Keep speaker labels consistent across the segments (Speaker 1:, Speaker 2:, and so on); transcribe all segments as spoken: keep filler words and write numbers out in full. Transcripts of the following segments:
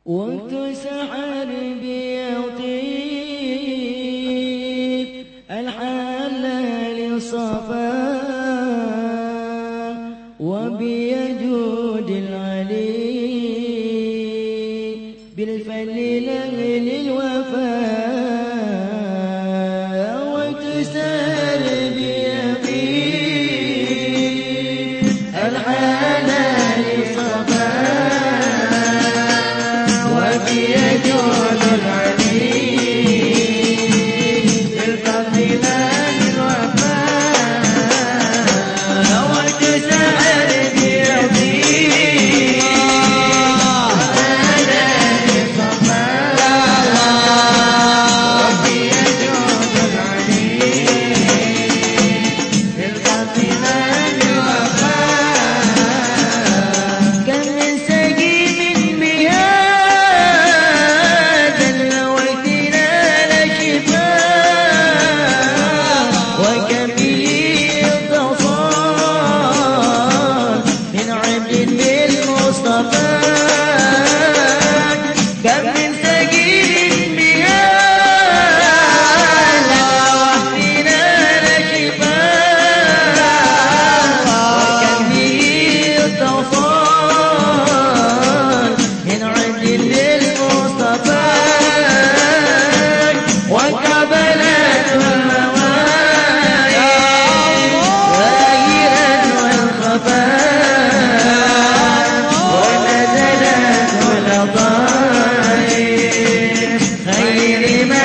Speaker 1: وقت سحر بيطيب الحلال صفا وبيجود العلي بالفل لغل الوفاء وقت سحر بيطيب الحلال صفا وبيجود العلي بالفضل الوفاء وقت سحر بيطيب الحلال صفا وبيجود العلي بالفضل الوفاء كم من سقيم بها كم من سقيم بها لوحدنا لشفاء وكم به اتصال من عند للمصطفى وقبلت المواعيد ظاهرا والخفاء ونزلت ولطائف خير ما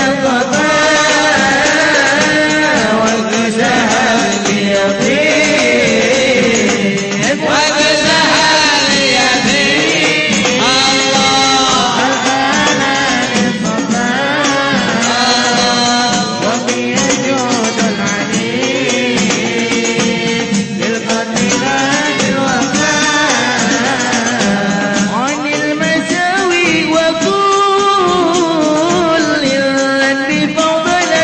Speaker 1: لطفاء وكسها اليقين وكسها اليقين الله الحلال الصفاء وبيجود العليم بالقتل الوفاء عن المساوي وكل الذنب فضلا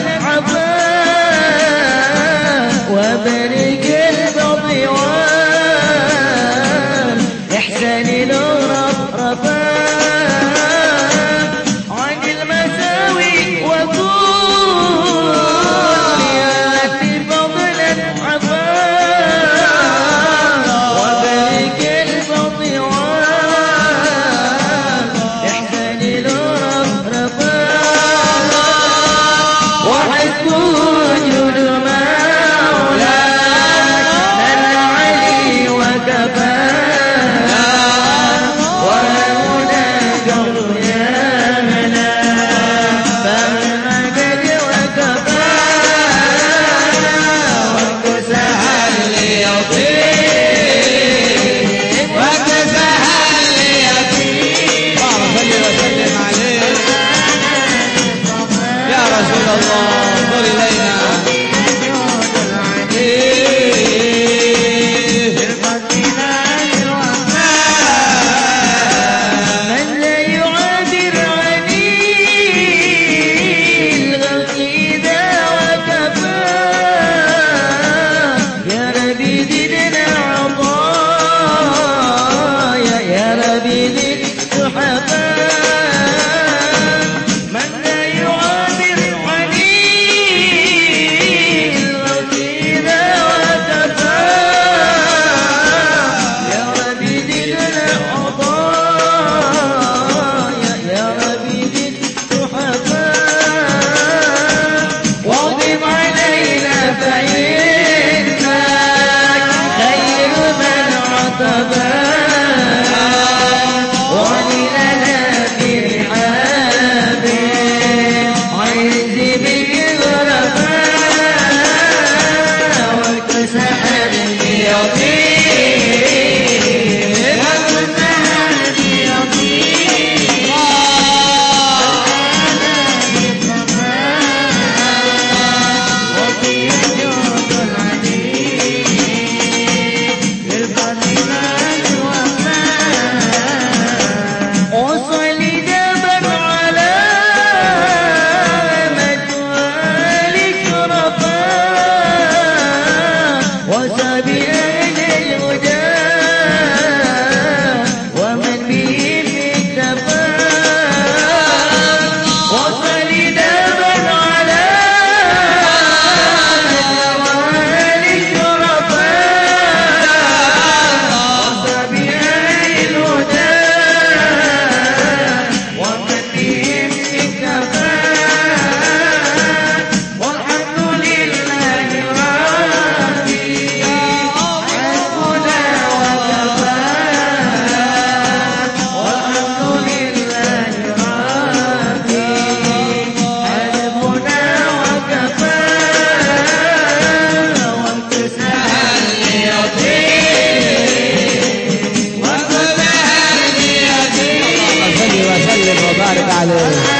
Speaker 1: عفاء وبرك الفضل والإحسان للرفرفاء عن المساوي وكل الذنب فضلا عفاء وبرك الفضل والإحسان للرفرفاء وحسب وجود مولاك من علي وكفاك وهناك يا ملاك فمن وكفاك وكسها اليقين وكسها اليقين
Speaker 2: اللهم صل وسلم عليه يا رسول الله انظر الينا
Speaker 1: من لا يعابر عن الغرق إذا وكفى يا ربي زدنا عطايا يا ربي زد سحفاء من لا يعابر عن الغرق إذا وكفى يا ربي زدنا عطايا يا ربي زد سحفاء واغضب علينا فإنك خير من عتبا ولنا برحاب عز بك غرفاء وكسحر اليقين وكسحر اليقين وبيجود العليم بالفضل الوفاء وصلي دابا على مجوال شرفاء وسبي أهل الهدى ومن بهم اكتفى
Speaker 2: وبارك عليه.